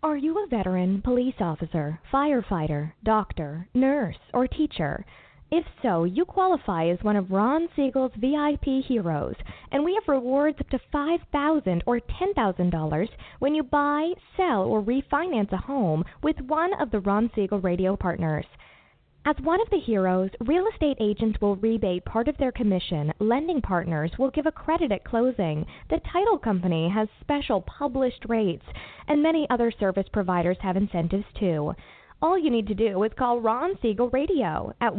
Are you a veteran, police officer, firefighter, doctor, nurse, or teacher? If so, you qualify as one of Ron Siegel's VIP heroes, and we have rewards up to $5,000 or $10,000 when you buy, sell, or refinance a home with one of the Ron Siegel radio partners. As one of the heroes, real estate agents will rebate part of their commission, lending partners will give a credit at closing, the title company has special published rates, and many other service providers have incentives too. All you need to do is call Ron Siegel Radio at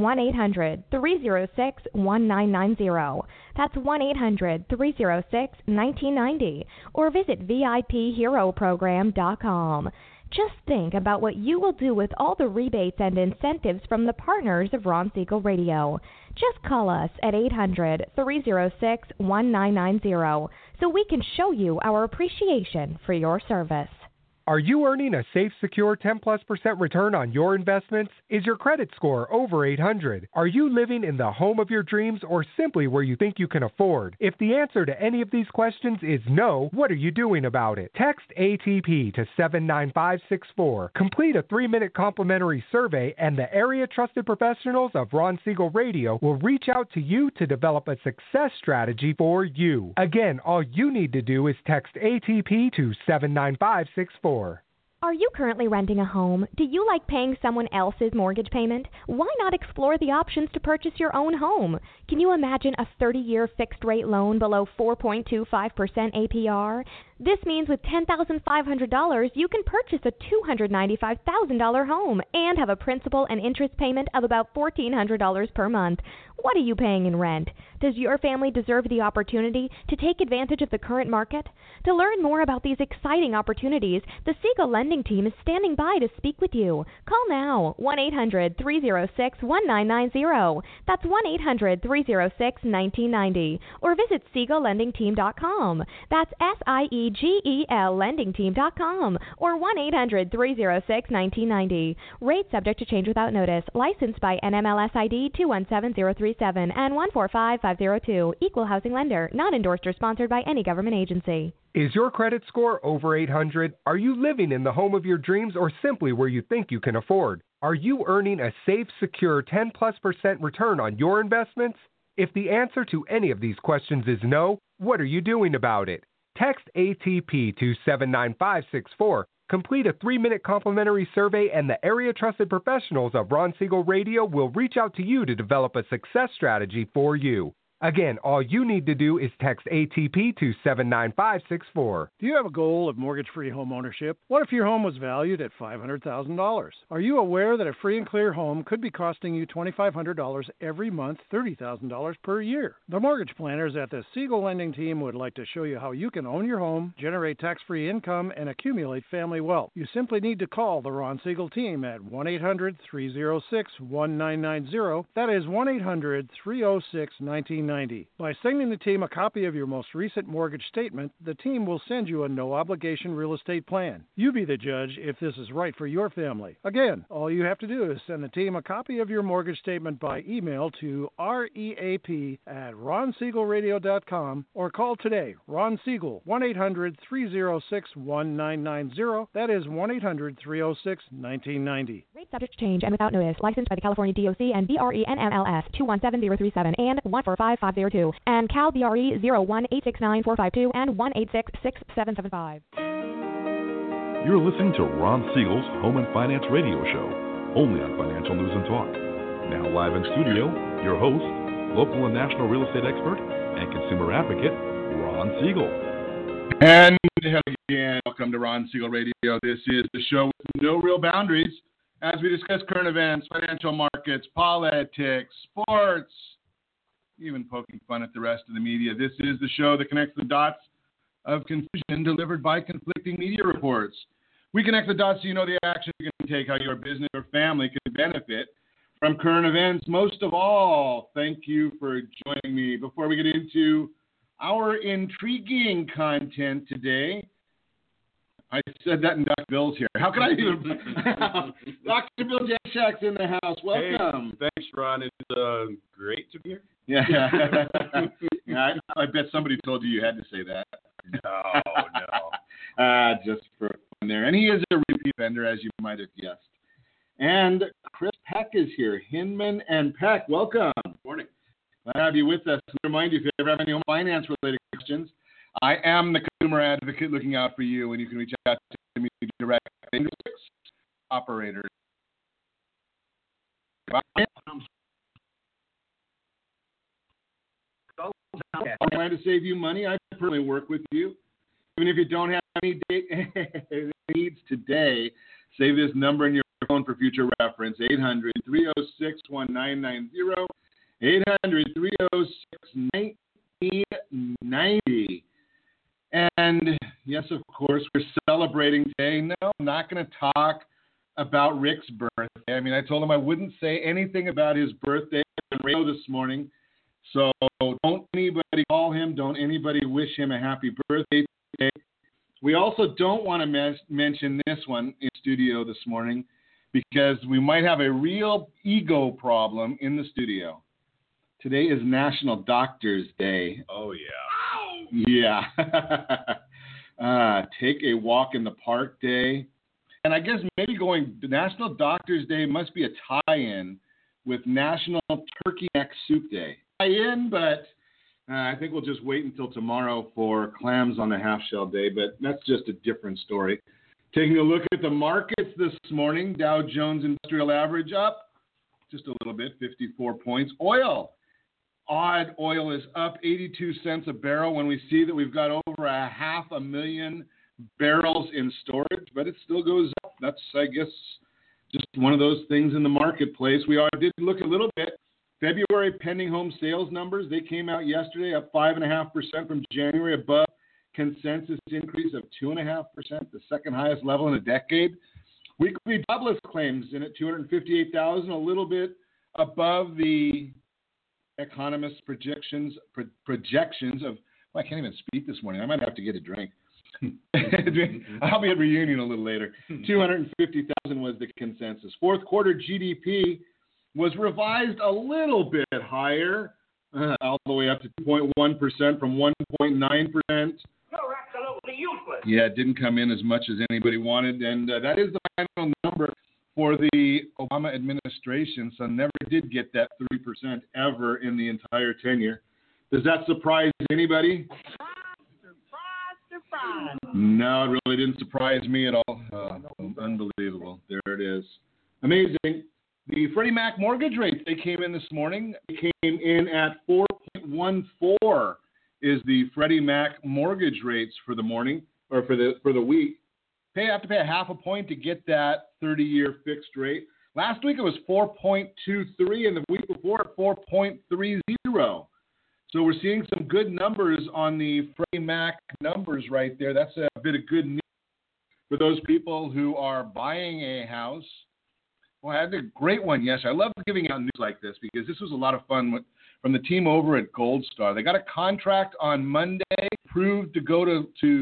1-800-306-1990. That's 1-800-306-1990. Or visit VIPHeroProgram.com. Just think about what you will do with all the rebates and incentives from the partners of Ron Siegel Radio. Just call us at 800-306-1990 so we can show you our appreciation for your service. Are you earning a safe, secure 10+% return on your investments? Is your credit score over 800? Are you living in the home of your dreams or simply where you think you can afford? If the answer to any of these questions is no, what are you doing about it? Text ATP to 79564. Complete a 3-minute complimentary survey and the area trusted professionals of Ron Siegel Radio will reach out to you to develop a success strategy for you. Again, all you need to do is text ATP to 79564. Are you currently renting a home? Do you like paying someone else's mortgage payment? Why not explore the options to purchase your own home? Can you imagine a 30-year fixed-rate loan below 4.25% APR? This means with $10,500, you can purchase a $295,000 home and have a principal and interest payment of about $1,400 per month. What are you paying in rent? Does your family deserve the opportunity to take advantage of the current market? To learn more about these exciting opportunities, the Siegel Lending Team is standing by to speak with you. Call now, 1-800-306-1990. That's 1-800-306-1990. Or visit SiegelLendingTeam.com. That's SIEGEL LendingTeam.com or 1-800-306-1990. Rate subject to change without notice. Licensed by NMLS ID 217037 and 145502. Equal housing lender. Not endorsed or sponsored by any government agency. Is your credit score over 800? Are you living in the home of your dreams or simply where you think you can afford? Are you earning a safe, secure 10+% return on your investments? If the answer to any of these questions is no, what are you doing about it? Text ATP to 79564. Complete a 3-minute complimentary survey and the area trusted professionals of Ron Siegel Radio will reach out to you to develop a success strategy for you. Again, all you need to do is text ATP to 79564. Do you have a goal of mortgage-free home ownership? What if your home was valued at $500,000? Are you aware that a free and clear home could be costing you $2,500 every month, $30,000 per year? The mortgage planners at the Siegel Lending Team would like to show you how you can own your home, generate tax-free income, and accumulate family wealth. You simply need to call the Ron Siegel Team at 1-800-306-1990. That is 1-800-306-1990. By sending the team a copy of your most recent mortgage statement, the team will send you a no-obligation real estate plan. You be the judge if this is right for your family. Again, all you have to do is send the team a copy of your mortgage statement by email to reap@ronsiegelradio.com or call today, Ron Siegel, 1-800-306-1990. That is 1-800-306-1990. Rate subject to change and without notice. Licensed by the California DOC and BRE NMLS 217037 and 145502 and Cal BRE 01869452 and 1866775. You're listening to Ron Siegel's Home and Finance Radio Show, only on Financial News and Talk. Now live in studio, your host, local and national real estate expert and consumer advocate, Ron Siegel. And again, welcome to Ron Siegel Radio. This is the show with no real boundaries as we discuss current events, financial markets, politics, sports, even poking fun at the rest of the media. This is the show that connects the dots of confusion delivered by conflicting media reports. We connect the dots so you know the action you can take, how your business or family can benefit from current events. Most of all, thank you for joining me. Before we get into our intriguing content today, I said that in Dr. Bill's here. How can I even? Dr. Bill Jashak's in the house. Welcome. Hey, thanks, Ron. It's great to be here. Yeah. I bet somebody told you had to say that. No. Just for fun there. And he is a repeat vendor, as you might have guessed. And Chris Peck is here. Hinman and Peck, welcome. Morning. Glad to have you with us. Remind you, if you ever have any home finance-related questions, I am the consumer advocate looking out for you, and you can reach out to me directly. Operators. I'm trying to save you money. I personally work with you. Even if you don't have any needs today, save this number in your phone for future reference. 800-306-1990. 800-306-1990. And yes, of course, we're celebrating today. No, I'm not going to talk about Rick's birthday. I mean, I told him I wouldn't say anything about his birthday on radio this morning. So don't anybody call him. Don't anybody wish him a happy birthday today. We also don't want to mention this one in studio this morning because we might have a real ego problem in the studio. Today is National Doctors Day. Oh, yeah. Yeah. Take a walk in the park day. And I guess maybe National Doctors Day must be a tie-in with National Turkey Neck Soup Day. Tie-in, but I think we'll just wait until tomorrow for clams on the half-shell day, but that's just a different story. Taking a look at the markets this morning, Dow Jones Industrial Average up just a little bit, 54 points. Oil is up 82 cents a barrel when we see that we've got over 500,000 barrels in storage, but it still goes up. That's, I guess, just one of those things in the marketplace. We did look a little bit. February pending home sales numbers, they came out yesterday up 5.5% from January, above consensus increase of 2.5%, the second highest level in a decade. Weekly jobless claims in at 258,000, a little bit above the economists' projections of, I can't even speak this morning. I might have to get a drink. I'll be at reunion a little later. 250,000 was the consensus. Fourth quarter GDP was revised a little bit higher, all the way up to 2.1% from 1.9%. You're absolutely useless. Yeah, it didn't come in as much as anybody wanted, and that is the final number for the Obama administration, so never did get that 3% ever in the entire tenure. Does that surprise anybody? Surprise. No, it really didn't surprise me at all. Unbelievable. There it is. Amazing. The Freddie Mac mortgage rates, they came in this morning. They came in at 4.14 is the Freddie Mac mortgage rates for the morning, or for the week. Have to pay a half a point to get that 30-year fixed rate. Last week it was 4.23, and the week before 4.30. So we're seeing some good numbers on the Freddie Mac numbers right there. That's a bit of good news for those people who are buying a house. Well, I had a great one yesterday. I love giving out news like this because this was a lot of fun from the team over at Gold Star. They got a contract on Monday, approved to go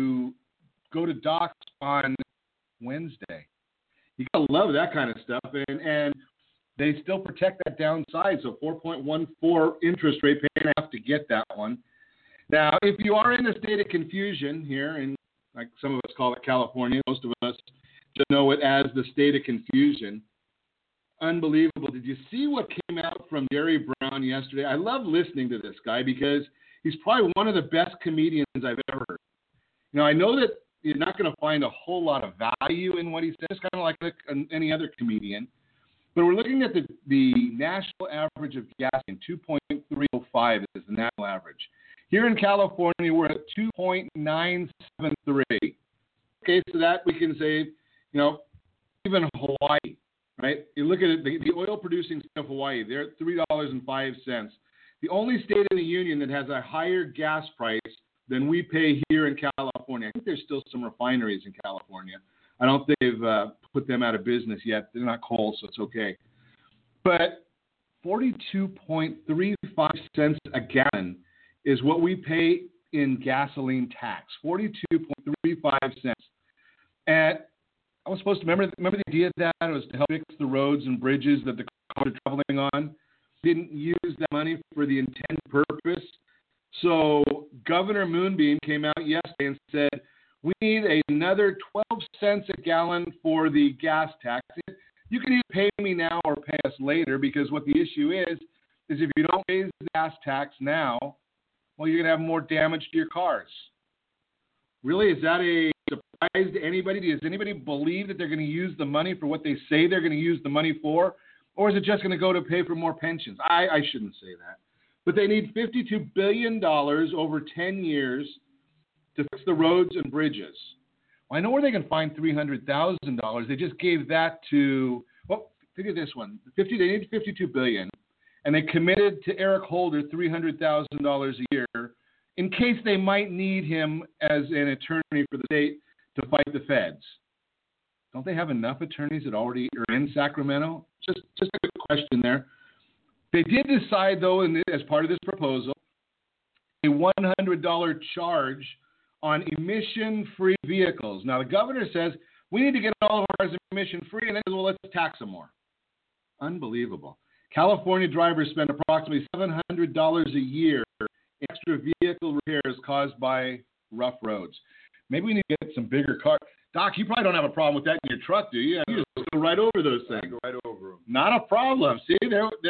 to docs on Wednesday. You gotta love that kind of stuff, and they still protect that downside. So 4.14 interest rate, paying enough to get that one. Now, if you are in a state of confusion here, and like some of us call it California, most of us just know it as the state of confusion. Unbelievable. Did you see what came out from Jerry Brown yesterday? I love listening to this guy because he's probably one of the best comedians I've ever heard. Now, I know that you're not going to find a whole lot of value in what he says, kind of like any other comedian. But we're looking at the national average of gasoline, 2.305 is the national average. Here in California, we're at 2.973. Okay, so that we can say, even Hawaii, right? You look at it, the oil-producing state of Hawaii, they're at $3.05. The only state in the union that has a higher gas price than we pay here in California. I think there's still some refineries in California. I don't think they've put them out of business yet. They're not coal, so it's okay. But 42.35 cents a gallon is what we pay in gasoline tax. 42.35 cents. And I was supposed to remember the idea of that was to help fix the roads and bridges that the cars are traveling on. Didn't use that money for the intended purpose. So Governor Moonbeam came out yesterday and said, we need another 12 cents a gallon for the gas tax. You can either pay me now or pay us later, because what the issue is if you don't raise the gas tax now, well, you're going to have more damage to your cars. Really? Is that a surprise to anybody? Does anybody believe that they're going to use the money for what they say they're going to use the money for? Or is it just going to go to pay for more pensions? I shouldn't say that. But they need $52 billion over 10 years to fix the roads and bridges. Well, I know where they can find $300,000. They just gave that to, well, figure this one. They need $52 billion, and they committed to Eric Holder $300,000 a year in case they might need him as an attorney for the state to fight the feds. Don't they have enough attorneys that already are in Sacramento? Just a question there. They did decide, though, as part of this proposal, a $100 charge on emission-free vehicles. Now, the governor says we need to get all of ours emission-free, and then, well, let's tax them more. Unbelievable. California drivers spend approximately $700 a year in extra vehicle repairs caused by rough roads. Maybe we need to get some bigger cars. Doc, you probably don't have a problem with that in your truck, do you? You just go right over those things. I go right over them. Not a problem. See,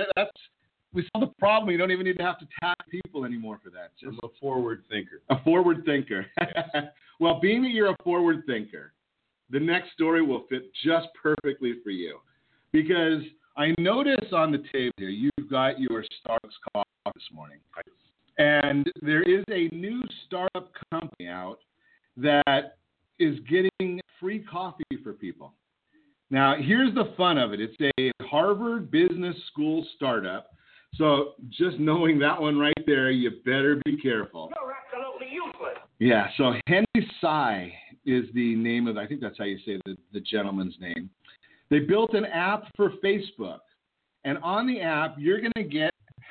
we solved the problem. You don't even need to have to tax people anymore for that. I'm a forward thinker. A forward thinker. Yes. Well, being that you're a forward thinker, the next story will fit just perfectly for you. Because I notice on the table here, you've got your Starbucks coffee this morning. And there is a new startup company out that is getting free coffee for people. Now, here's the fun of it. It's a Harvard Business School startup. So just knowing that one right there, you better be careful. You're absolutely useless. Yeah, so Henry Tsai is the name of, I think that's how you say the gentleman's name. They built an app for Facebook. And on the app, you're going to get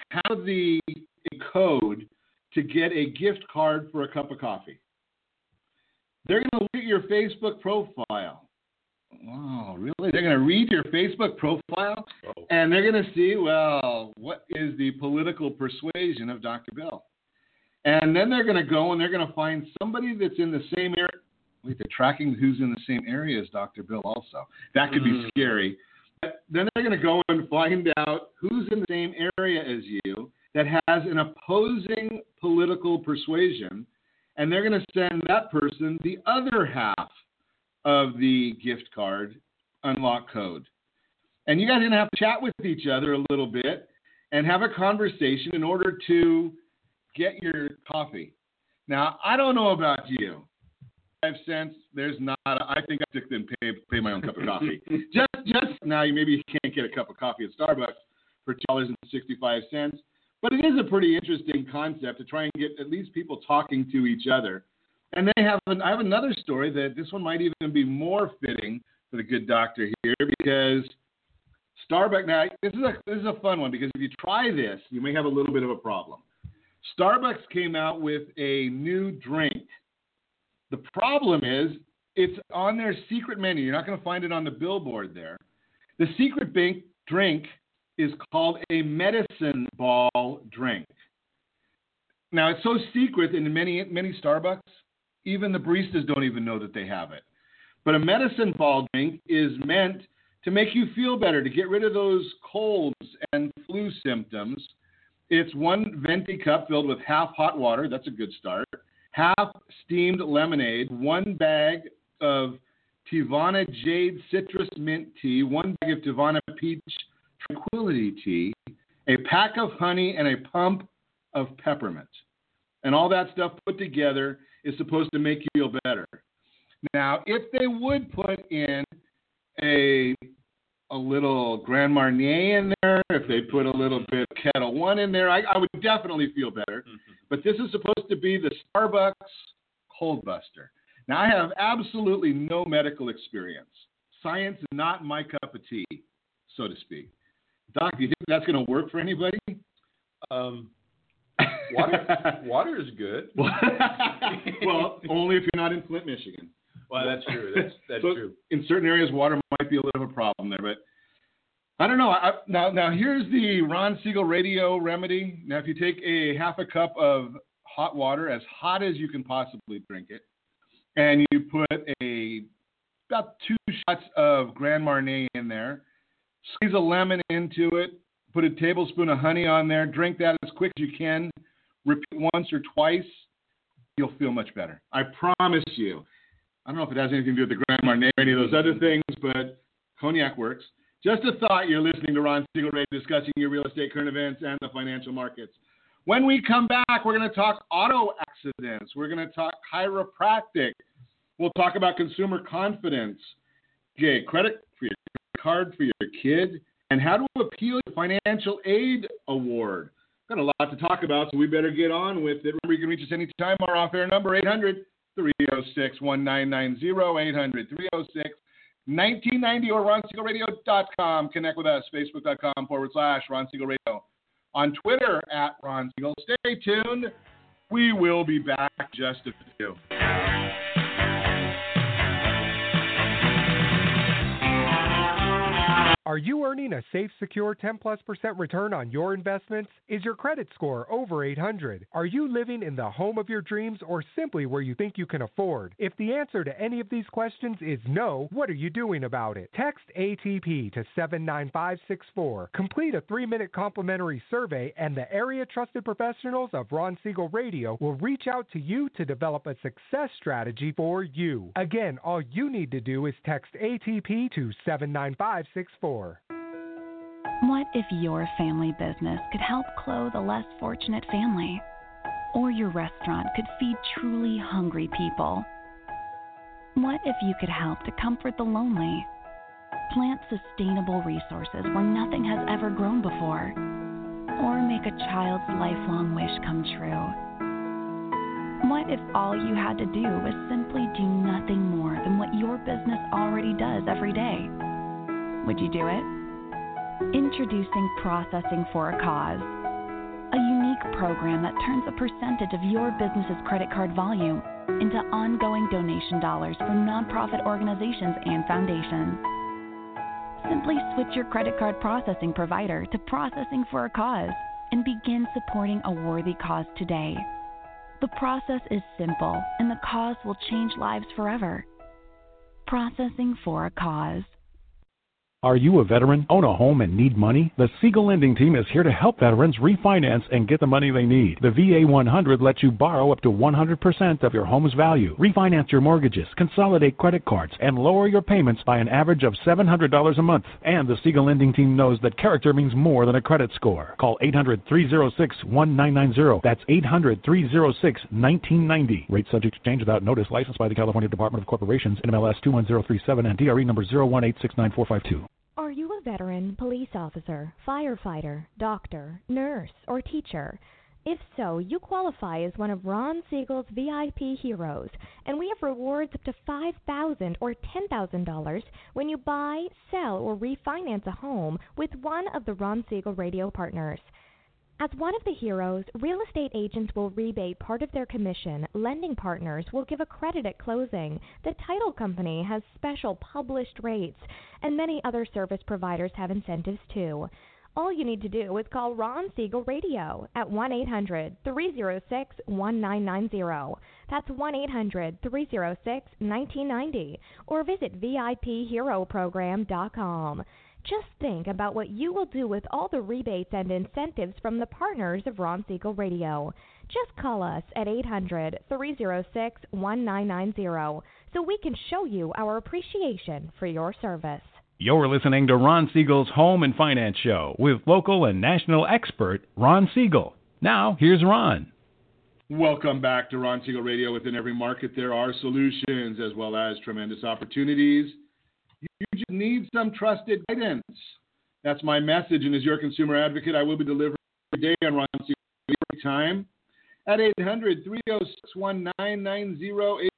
a code to get a gift card for a cup of coffee. They're going to look at your Facebook profile. Oh, really? They're going to read your Facebook profile, and they're going to see, well, what is the political persuasion of Dr. Bill? And then they're going to go and they're going to find somebody that's in the same area. Wait, they're tracking who's in the same area as Dr. Bill also. That could be scary. But then they're going to go and find out who's in the same area as you that has an opposing political persuasion, and they're going to send that person the other half of the gift card unlock code. And you guys are going to have to chat with each other a little bit and have a conversation in order to get your coffee. Now, I don't know about you. 5 cents, there's not. I think I stick and pay my own cup of coffee. just now, maybe you can't get a cup of coffee at Starbucks for $2.65, but it is a pretty interesting concept to try and get at least people talking to each other. And I have another story that this one might even be more fitting for the good doctor here, because Starbucks. Now, this is a fun one, because if you try this, you may have a little bit of a problem. Starbucks came out with a new drink. The problem is it's on their secret menu. You're not going to find it on the billboard there. The secret drink is called a medicine ball drink. Now, it's so secret in many Starbucks, even the baristas don't even know that they have it. But a medicine ball drink is meant to make you feel better, to get rid of those colds and flu symptoms. It's one venti cup filled with half hot water. That's a good start. Half steamed lemonade, 1 bag of Tivana Jade Citrus Mint Tea, 1 bag of Tivana Peach Tranquility Tea, a pack of honey, and a pump of peppermint. And all that stuff put together is supposed to make you feel better. Now, if they would put in a little Grand Marnier in there, if they put a little bit of Kettle One in there, I would definitely feel better. Mm-hmm. But this is supposed to be the Starbucks Cold Buster. Now, I have absolutely no medical experience. Science is not my cup of tea, so to speak. Doc, do you think that's going to work for anybody? Water is good. Well, only if you're not in Flint, Michigan. Well, that's true. That's so true. In certain areas, water might be a little bit of a problem there, but I don't know. Now here's the Ron Siegel radio remedy. Now, if you take a half a cup of hot water, as hot as you can possibly drink it, and you put about 2 shots of Grand Marnier in there, squeeze a lemon into it, put a tablespoon of honey on there, drink that as quick as you can, repeat once or twice, you'll feel much better. I promise you. I don't know if it has anything to do with the Grand Marnier or any of those other things, but cognac works. Just a thought. You're listening to Ron Siegel Radio, discussing your real estate, current events, and the financial markets. When we come back, we're going to talk auto accidents. We're going to talk chiropractic. We'll talk about consumer confidence, credit for your card for your kid, and how to appeal your financial aid award. Got a lot to talk about, so we better get on with it. Remember, you can reach us anytime. Our off-air number, 800-306-1990, 800-306-1990, or RonSiegelRadio.com. Connect with us, Facebook.com/Ron Siegel Radio. On Twitter, @Ron Siegel. Stay tuned. We will be back just a few. Are you earning a safe, secure 10+% return on your investments? Is your credit score over 800? Are you living in the home of your dreams or simply where you think you can afford? If the answer to any of these questions is no, what are you doing about it? Text ATP to 79564. Complete a 3-minute complimentary survey and the area trusted professionals of Ron Siegel Radio will reach out to you to develop a success strategy for you. Again, all you need to do is text ATP to 79564. What if your family business could help clothe a less fortunate family? Or your restaurant could feed truly hungry people? What if you could help to comfort the lonely? Plant sustainable resources where nothing has ever grown before? Or make a child's lifelong wish come true? What if all you had to do was simply do nothing more than what your business already does every day? Would you do it? Introducing Processing for a Cause, a unique program that turns a percentage of your business's credit card volume into ongoing donation dollars for nonprofit organizations and foundations. Simply switch your credit card processing provider to Processing for a Cause and begin supporting a worthy cause today. The process is simple, and the cause will change lives forever. Processing for a Cause. Are you a veteran, own a home, and need money? The Siegel Lending Team is here to help veterans refinance and get the money they need. The VA 100 lets you borrow up to 100% of your home's value, refinance your mortgages, consolidate credit cards, and lower your payments by an average of $700 a month. And the Siegel Lending Team knows that character means more than a credit score. Call 800-306-1990. That's 800-306-1990. Rate subject to change without notice. Licensed by the California Department of Corporations, NMLS 21037, and DRE number 018694452. Are you a veteran, police officer, firefighter, doctor, nurse, or teacher? If so, you qualify as one of Ron Siegel's VIP heroes, and we have rewards up to $5,000 or $10,000 when you buy, sell, or refinance a home with one of the Ron Siegel Radio partners. As one of the heroes, real estate agents will rebate part of their commission, lending partners will give a credit at closing, the title company has special published rates, and many other service providers have incentives too. All you need to do is call Ron Siegel Radio at 1-800-306-1990. That's 1-800-306-1990, or visit VIPHeroProgram.com. Just think about what you will do with all the rebates and incentives from the partners of Ron Siegel Radio. Just call us at 800-306-1990 so we can show you our appreciation for your service. You're listening to Ron Siegel's Home and Finance Show with local and national expert Ron Siegel. Now, here's Ron. Welcome back to Ron Siegel Radio. Within every market, there are solutions as well as tremendous opportunities. You just need some trusted guidance. That's my message, and as your consumer advocate, I will be delivering every day on Ron Siegel every time at 800-306-1990,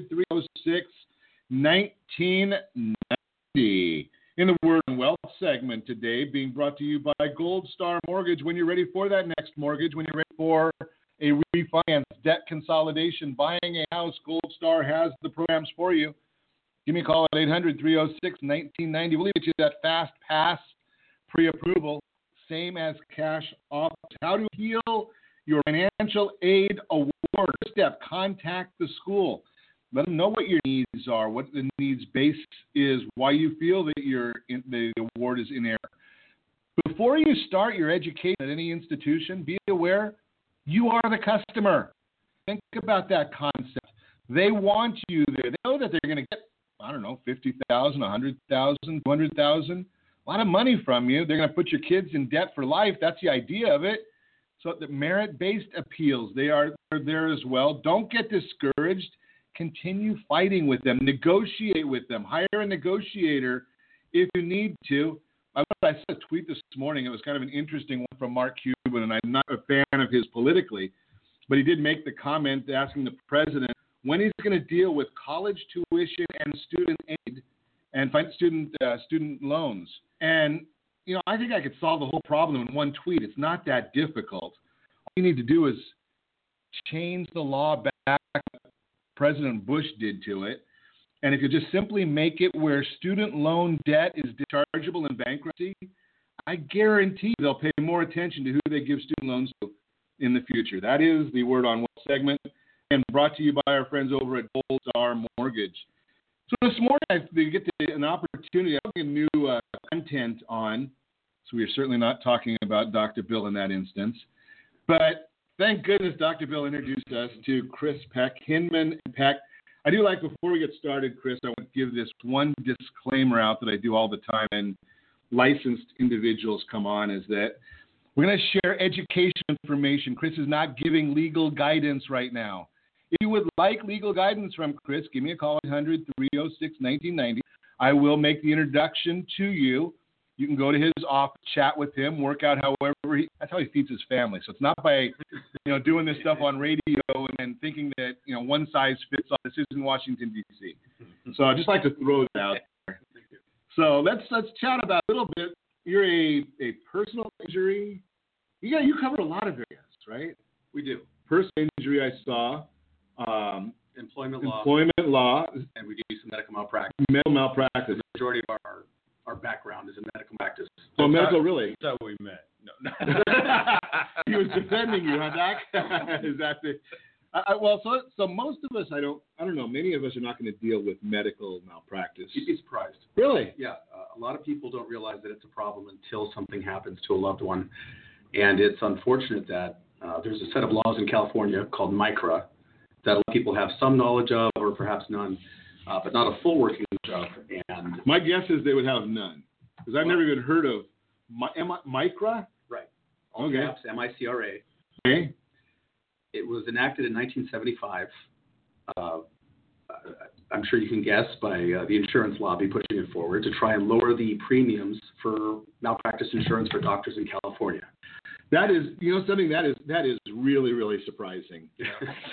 800-306-1990. In the Word and Wealth segment today, being brought to you by Gold Star Mortgage. When you're ready for that next mortgage, when you're ready for a refinance, debt consolidation, buying a house, Gold Star has the programs for you. Give me a call at 800-306-1990. We'll get you that fast pass pre-approval, same as cash off. How to heal your financial aid award. First step, contact the school. Let them know what your needs are, what the needs base is, why you feel that the award is in error. Before you start your education at any institution, be aware you are the customer. Think about that concept. They want you there. They know that they're going to get, I don't know, $50,000, $100,000, $200,000, a lot of money from you. They're going to put your kids in debt for life. That's the idea of it. So the merit-based appeals, they're there as well. Don't get discouraged. Continue fighting with them. Negotiate with them. Hire a negotiator if you need to. I saw a tweet this morning. It was kind of an interesting one from Mark Cuban, and I'm not a fan of his politically, but he did make the comment asking the president when he's going to deal with college tuition and student aid and student loans. And, I think I could solve the whole problem in one tweet. It's not that difficult. All you need to do is change the law back like President Bush did to it. And if you just simply make it where student loan debt is dischargeable in bankruptcy, I guarantee they'll pay more attention to who they give student loans to in the future. That is the Word on Wealth segment, and brought to you by our friends over at Gold Star Mortgage. So this morning, we get an opportunity to have a new content on, so we are certainly not talking about Dr. Bill in that instance. But thank goodness Dr. Bill introduced us to Chris Peck, Hinman & Peck. I do like, before we get started, Chris, I want to give this one disclaimer out that I do all the time, and licensed individuals come on, is that we're going to share education information. Chris is not giving legal guidance right now. If you would like legal guidance from Chris, give me a call, 800-306-1990. I will make the introduction to you. You can go to his office, chat with him, work out that's how he feeds his family. So it's not by, doing this stuff on radio and thinking that, one size fits all. This isn't Washington, D.C. So I'd just like to throw that out there. So let's chat about a little bit. You're a personal injury. You cover a lot of areas, right? We do. Personal injury, I saw. Employment law. And we do some medical malpractice. Medical malpractice. The majority of our background is in medical practice. Oh, medical, really? That's how we met. No. He was defending you, huh, Doc? Is that the? So most of us, I don't know. Many of us are not going to deal with medical malpractice. You'd be surprised. Really? Yeah. A lot of people don't realize that it's a problem until something happens to a loved one, and it's unfortunate that there's a set of laws in California called MICRA that a lot of people have some knowledge of, or perhaps none, but not a full working knowledge of. And my guess is they would have none, because I've never even heard of MICRA. Right. All okay. caps, MICRA. Okay. It was enacted in 1975. I'm sure you can guess by the insurance lobby pushing it forward to try and lower the premiums for malpractice insurance for doctors in California. That is, something that is really, really surprising. Yeah.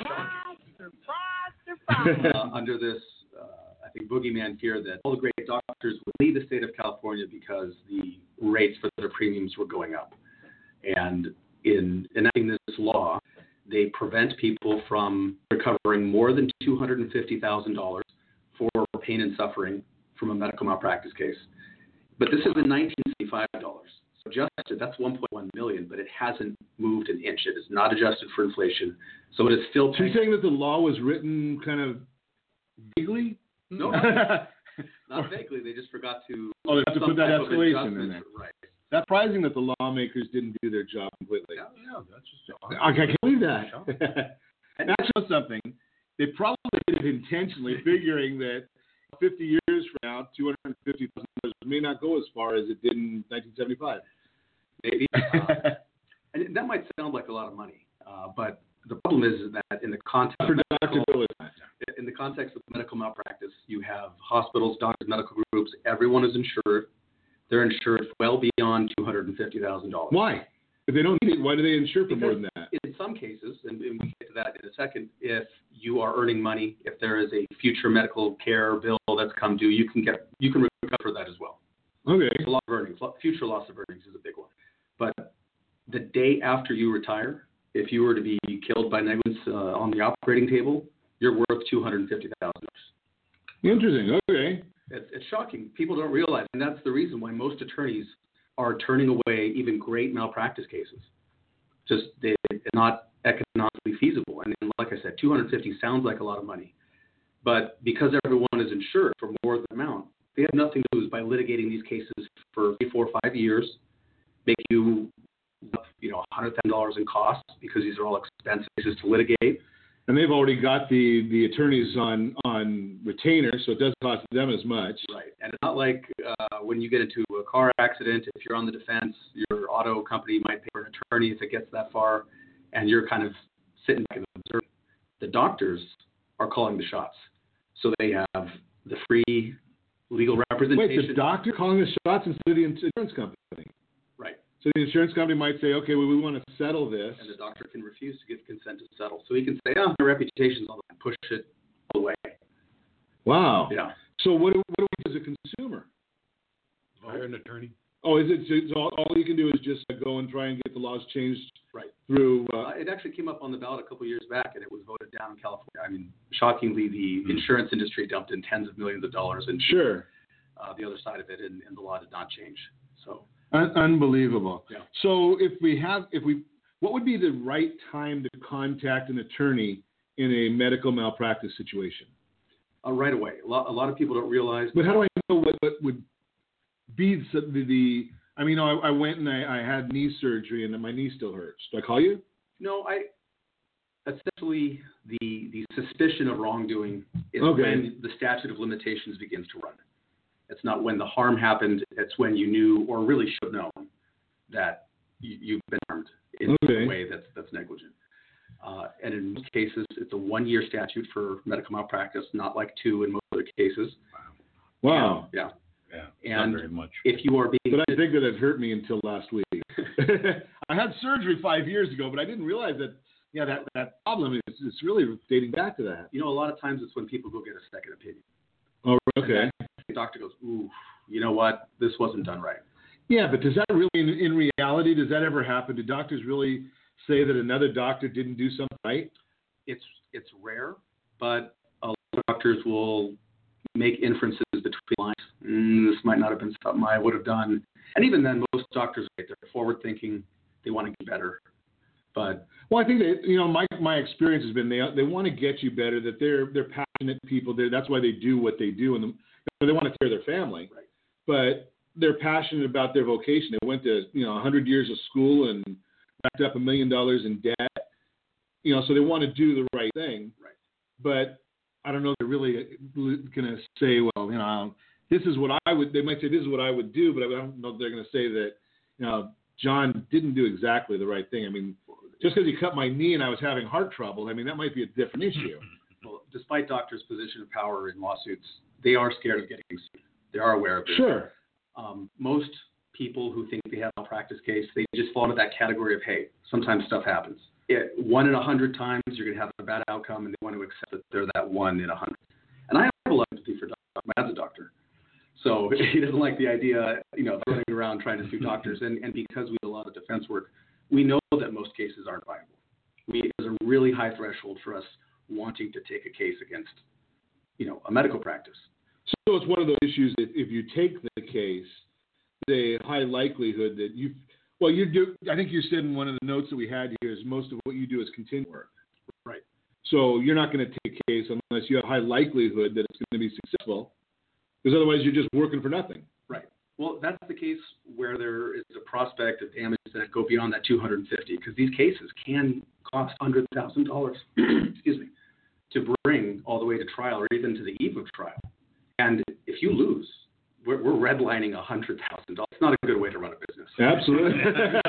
Under this, I think, boogeyman fear that all the great doctors would leave the state of California because the rates for their premiums were going up. And in enacting this law, they prevent people from recovering more than $250,000 for pain and suffering from a medical malpractice case. But this is in $1975. So adjusted, that's $1.1 million, but it hasn't moved an inch. It is not adjusted for inflation. So it is still. So you're saying that the law was written kind of vaguely? No, not vaguely. They just forgot to. Oh, they have to put that escalation in there. Right. That's surprising that the lawmakers didn't do their job completely. Yeah, that's just. I can't believe that. And that shows something. They probably did it intentionally, figuring that 50 years from now, $250,000 may not go as far as it did in 1975. Maybe. And that might sound like a lot of money, but the problem is that in the context of medical malpractice, you have hospitals, doctors, medical groups. Everyone is insured. They're insured well beyond $250,000. Why? If they don't need it, why do they insure for more than that? In some cases, and we can get to that in a second, if you are earning money, if there is a future medical care bill that's come due, you can recover that as well. Okay. A lot of earnings, future loss of earnings is a big one. But the day after you retire, if you were to be killed by negligence on the operating table, you're worth $250,000. Interesting. Okay. It's shocking. People don't realize, and that's the reason why most attorneys are turning away even great malpractice cases. it's not economically feasible. And like I said, $250 sounds like a lot of money, but because everyone is insured for more than the amount, they have nothing to lose by litigating these cases for 3, 4, 5 years, make you, $100,000 in costs because these are all expensive cases to litigate. And they've already got the attorneys on retainer, so it doesn't cost them as much. Right. And it's not like when you get into a car accident, if you're on the defense, your auto company might pay for an attorney if it gets that far, and you're kind of sitting back and observing. The doctors are calling the shots. So they have the free legal representation. Wait, the doctor calling the shots instead of the insurance company? Right. So the insurance company might say, okay, well, we want to settle this. And the doctor can refuse to give consent to settle. So he can say, my reputation's on the line, push it all the way. Wow. Yeah. So what do we do as a consumer? Hire an attorney. Oh, is it so all you can do is just go and try and get the laws changed through? It actually came up on the ballot a couple years back, and it was voted down in California. I mean, shockingly, the insurance industry dumped in tens of millions of dollars into the other side of it, and the law did not change. So unbelievable. Yeah. So what would be the right time to contact an attorney in a medical malpractice situation? Right away. A lot of people don't realize. But how do I know what would be I went and I had knee surgery and my knee still hurts. Do I call you? No, essentially the suspicion of wrongdoing is when the statute of limitations begins to run. It's not when the harm happened. It's when you knew or really should have known that you've been harmed in a way that's negligent. And in most cases, it's a 1-year statute for medical malpractice, not like 2 in most other cases. Wow. Yeah. And not very much. If you are being, but I think that it hurt me until last week. I had surgery 5 years ago, but I didn't realize that. Yeah, that problem is really dating back to that. A lot of times it's when people go get a second opinion. Oh, okay. The doctor goes, ooh, you know what? This wasn't done right. Yeah, but does that really, in reality, does that ever happen? Do doctors really say that another doctor didn't do something right? It's rare, but a lot of doctors will make inferences between lines. This might not have been something I would have done. And even then, most doctors, they're forward-thinking. They want to get better. But I think that my experience has been they want to get you better. That they're passionate people. That's why they do what they do, and they want to take care of their family. Right. But they're passionate about their vocation. They went to 100 years of school and racked up $1 million in debt. So they want to do the right thing. Right. But I don't know if they're really going to say, well, this is what I would. They might say this is what I would do, but I don't know if they're going to say that John didn't do exactly the right thing. I mean, just because he cut my knee and I was having heart trouble, that might be a different issue. Well, despite doctors' position of power in lawsuits, they are scared of getting sued. They are aware of it. Sure. Most people who think they have a malpractice case, they just fall into that category of, hey, sometimes stuff happens. 1 in 100 times you're going to have a bad outcome, and they want to accept that they're that 1 in 100. And I have a lot of empathy for doctors. My dad's a doctor. So he doesn't like the idea, running around trying to sue doctors. And because we do a lot of defense work, we know that most cases aren't viable. There's a really high threshold for us wanting to take a case against, a medical practice. So it's one of those issues that if you take the case, the high likelihood that you do. I think you said in one of the notes that we had here is most of what you do is contingent work. Right. So you're not going to take a case unless you have high likelihood that it's going to be successful, because otherwise you're just working for nothing. Right. Well, that's the case where there is a prospect of damage that go beyond that $250, because these cases can cost $100,000, excuse me, to bring all the way to trial or even to the eve of trial. And if you lose, we're redlining $100,000. It's not a good way to run a business. Absolutely.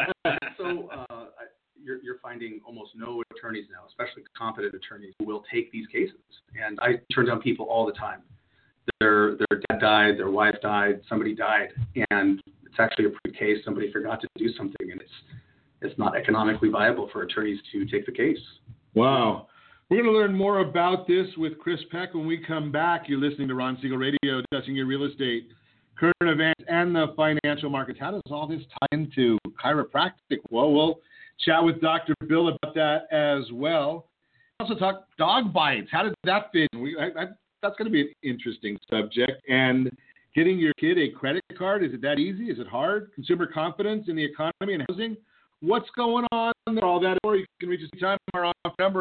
So you're finding almost no attorneys now, especially competent attorneys, who will take these cases. And I turn down people all the time. Their dad died, their wife died, somebody died, and it's actually a pretty case. Somebody forgot to do something, and it's not economically viable for attorneys to take the case. Wow. We're going to learn more about this with Chris Peck when we come back. You're listening to Ron Siegel Radio, discussing your real estate, current events, and the financial markets. How does all this tie into chiropractic? Well, we'll chat with Dr. Bill about that as well. Also talk dog bites. How does that fit? That's going to be an interesting subject. And getting your kid a credit card, is it that easy? Is it hard? Consumer confidence in the economy and housing? what's going on there, all that, or you can reach us anytime. Our off number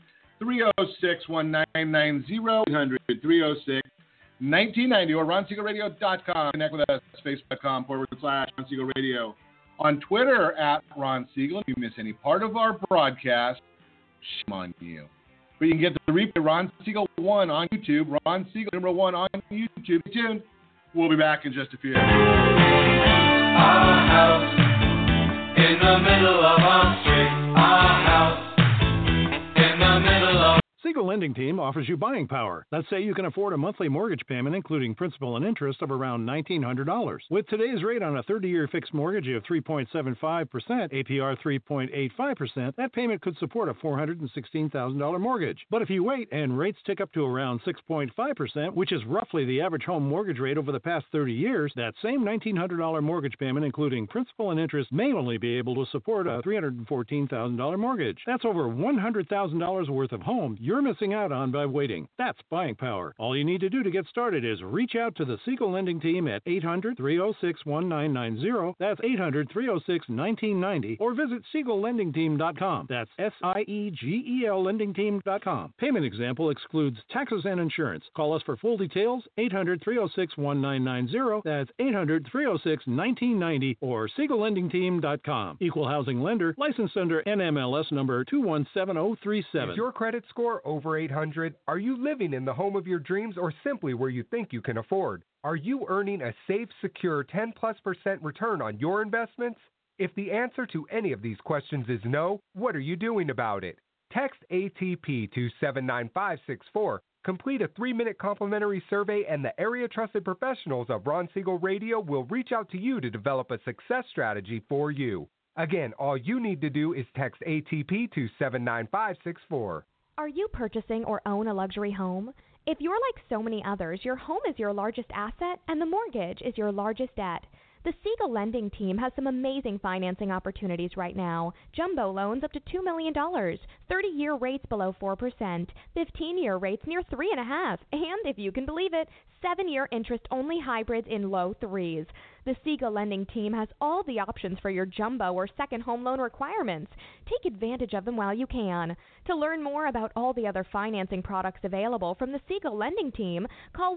800-306-1990, 800-306-1990, or RonSiegelRadio.com. Connect with us, Facebook.com/Ron Siegel Radio. On Twitter @Ron Siegel. If you miss any part of our broadcast, shame on you. But you can get the replay, Ron Siegel 1 on YouTube, Ron Siegel #1 on YouTube. Stay tuned. We'll be back in just a few. Our house in the middle of our street. Our house in the middle of Siegel Lending Team offers you buying power. Let's say you can afford a monthly mortgage payment, including principal and interest, of around $1,900. With today's rate on a 30-year fixed mortgage of 3.75%, APR 3.85%, that payment could support a $416,000 mortgage. But if you wait and rates tick up to around 6.5%, which is roughly the average home mortgage rate over the past 30 years, that same $1,900 mortgage payment, including principal and interest, may only be able to support a $314,000 mortgage. That's over $100,000 worth of home you're missing out on by waiting. That's buying power. All you need to do to get started is reach out to the Siegel Lending Team at 800-306-1990. That's 800-306-1990. Or visit SiegelLendingTeam.com. That's SIEGEL LendingTeam.com. Payment example excludes taxes and insurance. Call us for full details. 800-306-1990. That's 800-306-1990 or SiegelLendingTeam.com. Equal housing lender. Licensed under NMLS number 217037. Is your credit score over 800? Are you living in the home of your dreams or simply where you think you can afford? Are you earning a safe, secure 10+% return on your investments? If the answer to any of these questions is no, what are you doing about it? Text ATP to 79564. Complete a 3-minute complimentary survey and the area trusted professionals of Ron Siegel Radio will reach out to you to develop a success strategy for you. Again, all you need to do is text ATP to 79564. Are you purchasing or own a luxury home? If you're like so many others, your home is your largest asset and the mortgage is your largest debt. The Siegel Lending Team has some amazing financing opportunities right now. Jumbo loans up to $2 million, 30-year rates below 4%, 15-year rates near 3.5%, and if you can believe it, 7-year interest-only hybrids in low 3s. The Siegel Lending Team has all the options for your jumbo or second home loan requirements. Take advantage of them while you can. To learn more about all the other financing products available from the Siegel Lending Team, call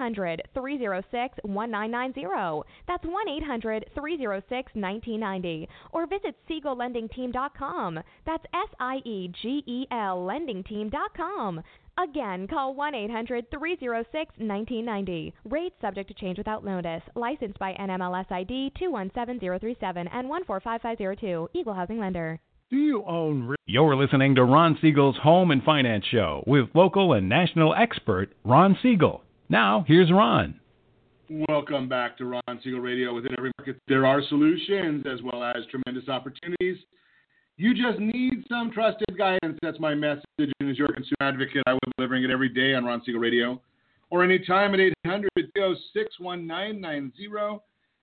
1-800-306-1990. That's 1-800-306-1990. Or visit SiegelLendingTeam.com. That's SIEGEL LendingTeam.com. Again, call 1-800-306-1990. Rates subject to change without notice. Licensed by NMLS ID 217037 and 145502. Equal housing lender. Do you own... You're listening to Ron Siegel's Home and Finance Show with local and national expert Ron Siegel. Now, here's Ron. Welcome back to Ron Siegel Radio. Within every market, there are solutions as well as tremendous opportunities. You just need some trusted guidance. That's my message. And as your consumer advocate, I will be delivering it every day on Ron Siegel Radio or anytime at 800-306-1990,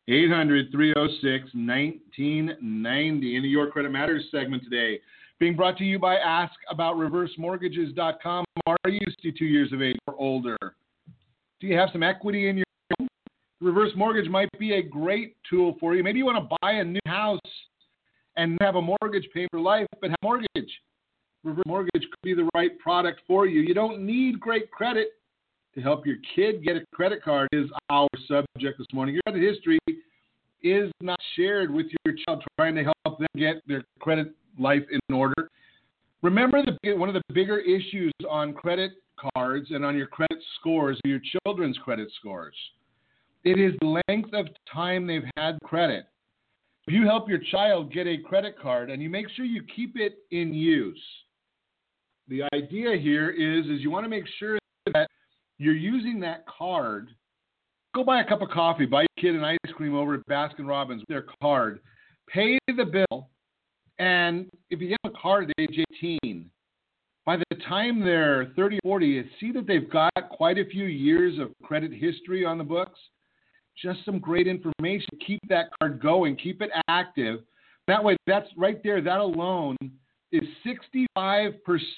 800-306-1990. In the Your Credit Matters segment today, being brought to you by AskAboutReverseMortgages.com. Are you 62 years of age or older? Do you have some equity in your home? Reverse mortgage might be a great tool for you. Maybe you want to buy a new house and have a mortgage payment for life, but have a mortgage. Reverse mortgage could be the right product for you. You don't need great credit to help your kid get a credit card is our subject this morning. Your credit history is not shared with your child, trying to help them get their credit life in order. Remember, one of the bigger issues on credit cards and on your credit scores are your children's credit scores. It is the length of time they've had credit. If you help your child get a credit card and you make sure you keep it in use, the idea here is you want to make sure that you're using that card. Go buy a cup of coffee, buy your kid an ice cream over at Baskin-Robbins with their card, pay the bill, and if you get a card at age 18, by the time they're 30 or 40, you see that they've got quite a few years of credit history on the books. Just some great information. Keep that card going. Keep it active. That way, that's right there. That alone is 65%.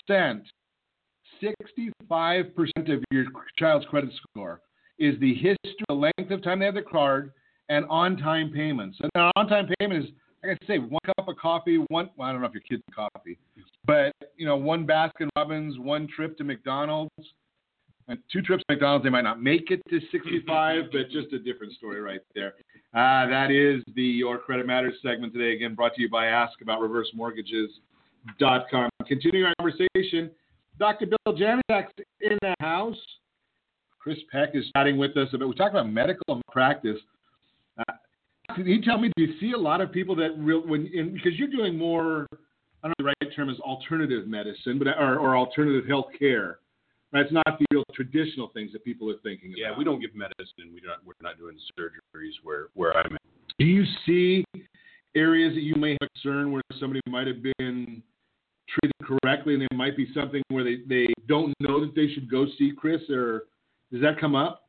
65% of your child's credit score is the history, the length of time they have the card, and on-time payments. And an on-time payment is like I say, 1 cup of coffee, well, I don't know if your kids have coffee, but, 1 Baskin Robbins, 1 trip to McDonald's, and 2 trips to McDonald's, they might not make it to 65, but just a different story right there. That is the Your Credit Matters segment today, again, brought to you by AskAboutReverseMortgages.com. Continuing our conversation, Dr. Bill Janicek's in the house. Chris Peck is chatting with us about, we talked about medical practice. Can you tell me, do you see a lot of people that because you're doing more, I don't know the right term is alternative medicine, but or alternative health care. Right? It's not the real traditional things that people are thinking about. Yeah, we don't give medicine. We're not doing surgeries where I'm at. Do you see areas that you may have concern where somebody might have been treated correctly and there might be something where they don't know that they should go see Chris, or does that come up?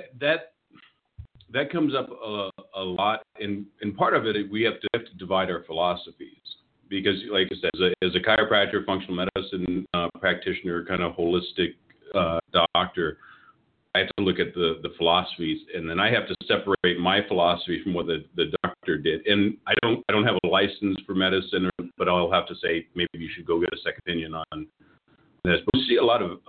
That comes up a lot, and part of it we have to divide our philosophies, because, like I said, as a chiropractor, functional medicine practitioner, kind of holistic doctor, I have to look at the philosophies, and then I have to separate my philosophy from what the doctor did. And I don't have a license for medicine, but I'll have to say maybe you should go get a second opinion on this. But we see a lot of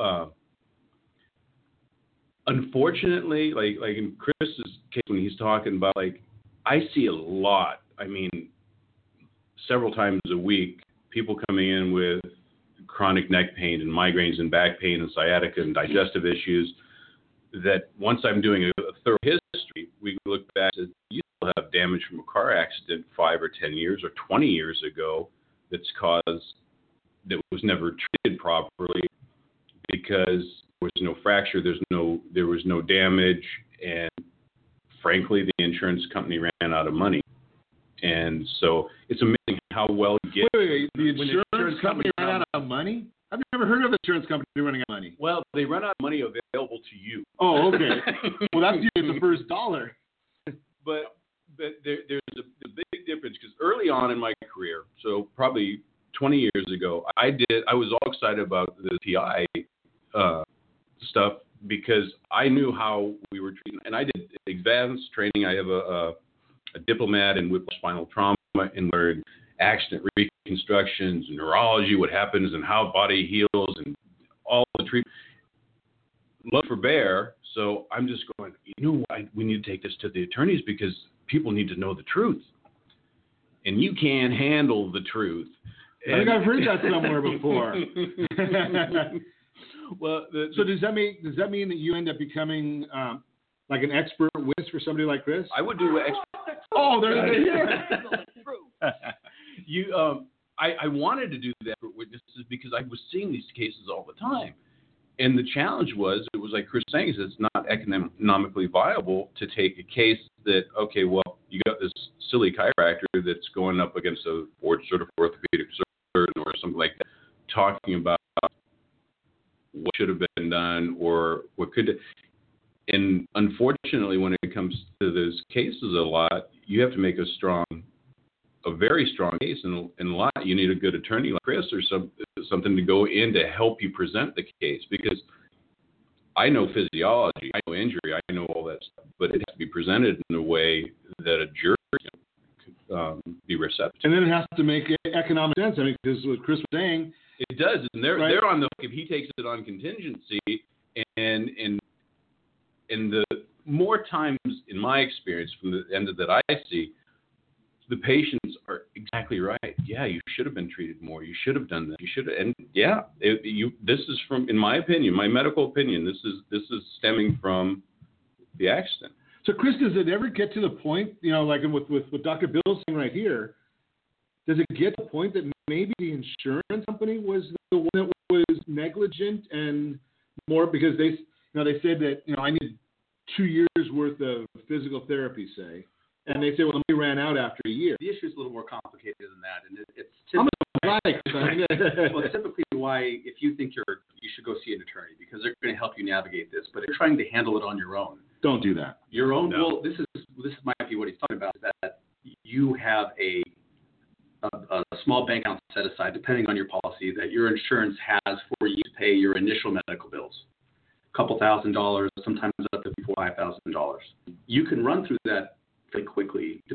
unfortunately, like in Chris's case when he's talking about, I see a lot, several times a week, people coming in with chronic neck pain and migraines and back pain and sciatica and digestive issues, that once I'm doing a thorough history, we look back at, you still have damage from a car accident 5 or 10 years or 20 years ago that was never treated properly because there was no fracture, there was no damage, and frankly, the insurance company ran out of money. And so it's amazing how well you get. Wait, the insurance company ran out of money? I've never heard of an insurance company running out of money. Well, they run out of money available to you. Oh, okay. Well, that's usually the first dollar. But there's a big difference, because early on in my career, so probably 20 years ago, I was all excited about the PI stuff because I knew how we were treating, and I did advanced training. I have a diplomat in whiplash spinal trauma, and learned accident reconstructions, neurology, what happens and how body heals, and all the treatment. Love for bear, so I'm just going, we need to take this to the attorneys because people need to know the truth. And you can't handle the truth. I think I've heard that somewhere before. Well, so does that mean that you end up becoming like an expert witness for somebody like Chris? I would do Oh, there's I wanted to do that for witnesses because I was seeing these cases all the time. And the challenge was, it was like Chris saying, it's not economically viable to take a case that, okay, well, you got this silly chiropractor that's going up against a board-certified orthopedic surgeon or something like that, talking about what should have been done or what could. And unfortunately, when it comes to those cases a lot, you have to make a very strong case. And a lot, you need a good attorney like Chris or something to go in to help you present the case. Because I know physiology, I know injury, I know all that stuff, but it has to be presented in a way that a jury can be receptive. And then it has to make economic sense. Because what Chris was saying, it does. And they're on the hook if he takes it on contingency. And the more times, in my experience, from the end of that I see, the patients are exactly right. Yeah, you should have been treated more. You should have done that. You should have. And yeah, this is from, in my opinion, my medical opinion, this is stemming from the accident. So, Chris, does it ever get to the point, like with what Dr. Bill's saying right here, does it get to the point that maybe the insurance company was the one that was negligent and more because they said that, I need 2 years worth of physical therapy, say, and they say, well, we ran out after a year. The issue is a little more complicated than that, and it's typically why if you think you should go see an attorney because they're going to help you navigate this, but if you're trying to handle it on your own. Don't do that. Your own. No. Well, this might be what he's talking about, is that you have a small bank account set aside, depending on your policy, that your insurance has for you to pay your initial medical bills. Couple $1,000, sometimes up to $5,000. You can run through that very quickly,